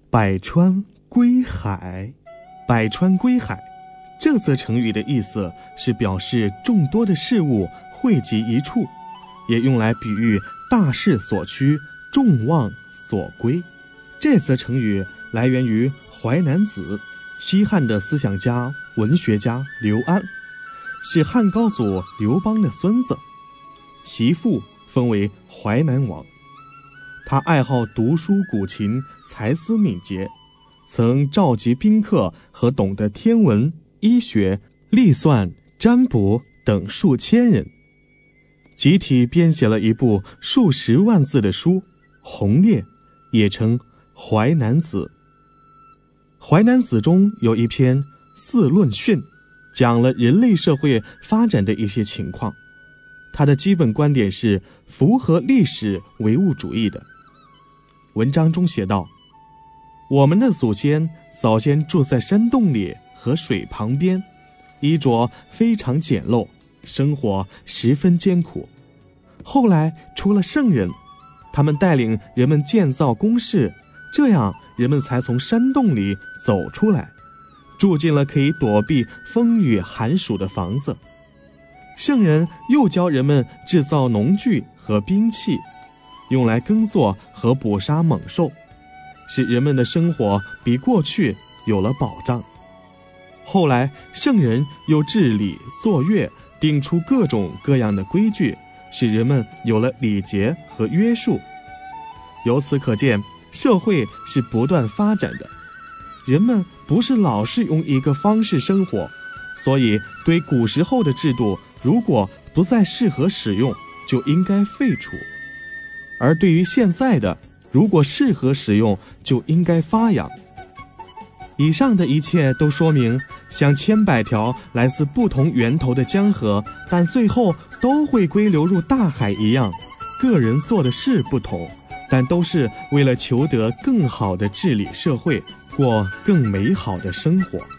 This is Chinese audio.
百川归海。百川归海这则成语的意思是表示众多的事物汇集一处，也用来比喻大势所趋，众望所归。这则成语来源于淮南子，西汉的思想家、文学家刘安，是汉高祖刘邦的孙子，其父封为淮南王。他爱好读书古琴，才思敏捷，曾召集宾客和懂得天文、医学、历算、占卜等数千人，集体编写了一部数十万字的书《鸿烈》，也称《淮南子》。《淮南子》中有一篇《四论训》，讲了人类社会发展的一些情况。它的基本观点是符合历史唯物主义的。文章中写道：我们的祖先早先住在山洞里和水旁边，衣着非常简陋，生活十分艰苦。后来出了圣人，他们带领人们建造宫室，这样人们才从山洞里走出来，住进了可以躲避风雨寒暑的房子。圣人又教人们制造农具和兵器，用来耕作和捕杀猛兽，使人们的生活比过去有了保障。后来圣人又治理作乐，定出各种各样的规矩，使人们有了礼节和约束。由此可见，社会是不断发展的，人们不是老是用一个方式生活，所以对古时候的制度如果不再适合使用，就应该废除；而对于现在的，如果适合使用，就应该发扬。以上的一切都说明，像千百条来自不同源头的江河，但最后都会归流入大海一样，个人做的事不同，但都是为了求得更好的治理社会，过更美好的生活。